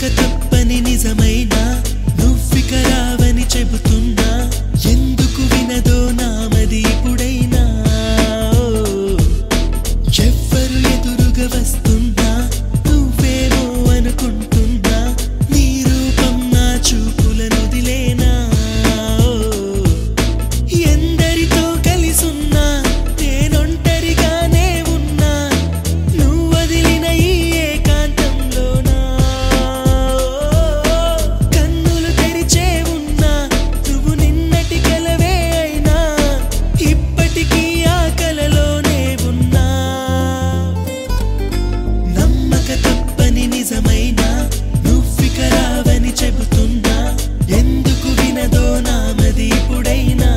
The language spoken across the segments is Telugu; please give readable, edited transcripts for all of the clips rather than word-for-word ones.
తప్పని నిజమైనా నువ్విక రావని చెబుతున్నా ఎందుకు వినదో నామది ఇప్పుడైనా ఎవ్వరు ఎదురుగా వస్తున్నా నువ్వేమో అనుకుంటున్నా నీ రూపం నా చూపులను వదిలేనా ఎందరితో కలిసున్నా నేనొంటరిగానే ఉన్నా నువ్వు వదిలిన ఈ ఏకాంతంలోనా కన్నులు తెరిచే ఉన్నా నువ్వు నిన్నటి కలవే అయినా ఇప్పటికీ ఆ కలలోనే ఉన్నా నమ్మక తప్పని నిజమైనా నువ్విక రావని చెబుతున్నా ఎందుకు వినదో నామది ఇప్పుడైనా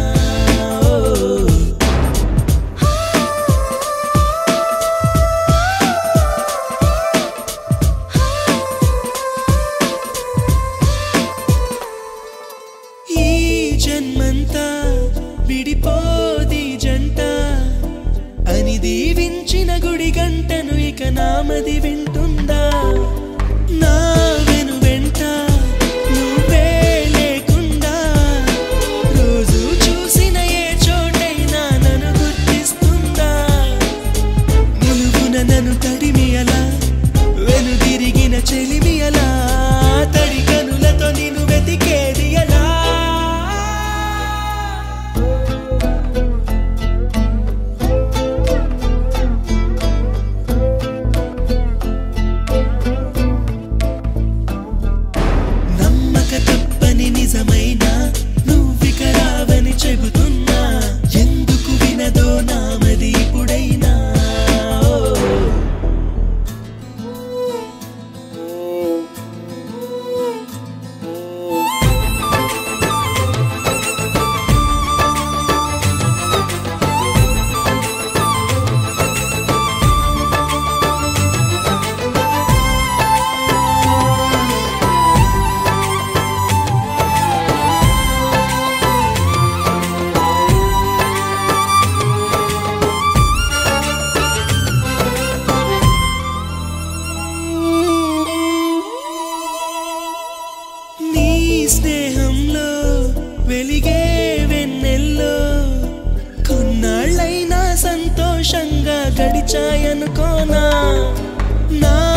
ఈ జన్మంతా విడిపోది జంట అని దీవించిన గుడి గంటను ఇక నామది వింటుందా నా వెను వెంట నువ్వే లేకుండా రోజు చూసిన ఏ చోటైనా నన్ను గుర్తిస్తుందా నిలువున నన్ను తడిమి అలా వెనుదిరిగిన చెలిమి అలా తడి కనులతో నిన్ను వెతికేది ఎలా నమ్మక తప్పని నిజమైనా నువ్విక రావని చెబుతున్నా ఎందుకు వినదో నామది ఇప్పుడైనా నీ స్నేహంలో వెలిగే వెన్నెల్లో కొన్నాళ్ళైనా సంతోషంగా గడిచాయనుకోనా నా